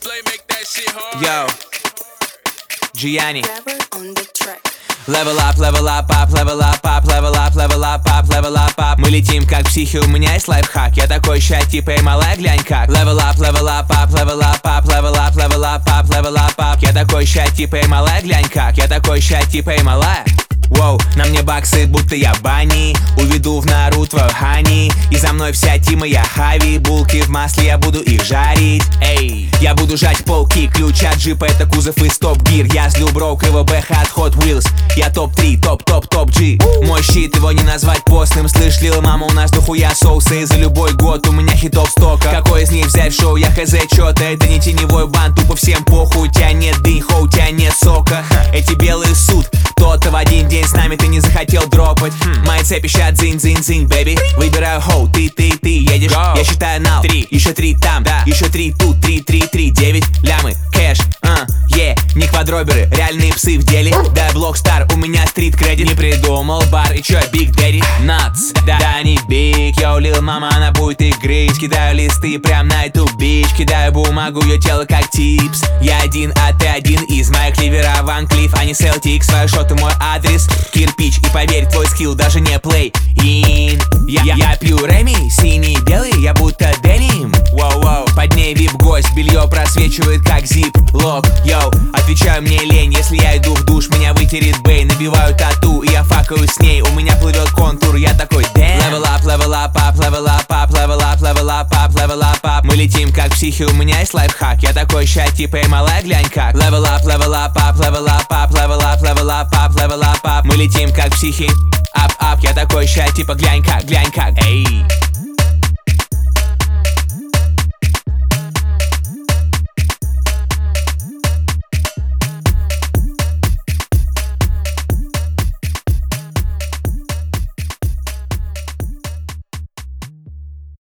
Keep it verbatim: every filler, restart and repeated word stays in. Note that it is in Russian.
Yo, Gianni. Level up, level up, up, level up, up, level up, level up, up, level up, up. Мы летим как психи, у меня есть лайфхак. Я такой ща типа эй, малая, глянь как. Level up, level up, up, level up, up, level up, level up, up, level up, up. Я такой ща типа эй, малая, глянь как. Я такой ща типа эй, малая. Воу, на мне баксы, будто я Банни. Уведу в нору твою Хани. И за мной вся тима, я Хави. Булки в масле, я буду их жарить. Эй, я буду жать полки. Ключ от джипа, это кузов и стоп-гир. Я злю броу, КВБ, от Hot Wheels. Я топ-три, топ-топ-топ-джи. Мой щит, его не назвать постным. Слышь, лил мама, у нас дохуя соуса. И за любой год у меня хитов стока. Какой из них взять в шоу, я хз, чё-то. Это не теневой бан, тупо всем похуй. У тебя нет дыньха, у тебя нет сока. Эти белые суд, кто-то в один день с нами ты не захотел дропать. хм. Мои цепи ща дзынь-дзынь-дзынь, бэби. Выбираю хоу, ты, ты, ты едешь. Go. Я считаю нал, три, еще три там, да. Еще три тут, три, три, три, девять. Лямы, кэш, а, е не квадроберы, реальные псы в деле. Да, Блокстар, у меня стрит кредит. Не придумал бар, и чё, Биг Дэдди? Натс, да, да не биг. Йоу, лил мама, она будет играть. Кидаю листы прям на эту бич. Кидаю бумагу, ее тело как типс. Я один, а ты один из моих ливера. Ван Клифф, а не Селтик. Свои шоты, мой адрес кирпич, и поверь, твой скилл даже не плей ин. Я, я, я пью Реми, синий, белый, я будто деним. Воу-воу, под ней вип-гость, белье просвечивает как зип-лок. Йоу, отвечаю, мне лень, если я иду в душ, меня вытерет Бэй. Набиваю тату, и я факаю с ней, у меня плывет контур, я такой дэм. Level up, level up, up, level up, up, level up, level up, up, level up, up. Мы летим как психи, у меня есть лайфхак. Я такой ща типа эй, малая, глянь как. Level up, level up, up, level up, up, level up, level up, up, level up, up. Мы летим как психи, ап-ап. Я такой ща типа глянь как, глянь как, эй.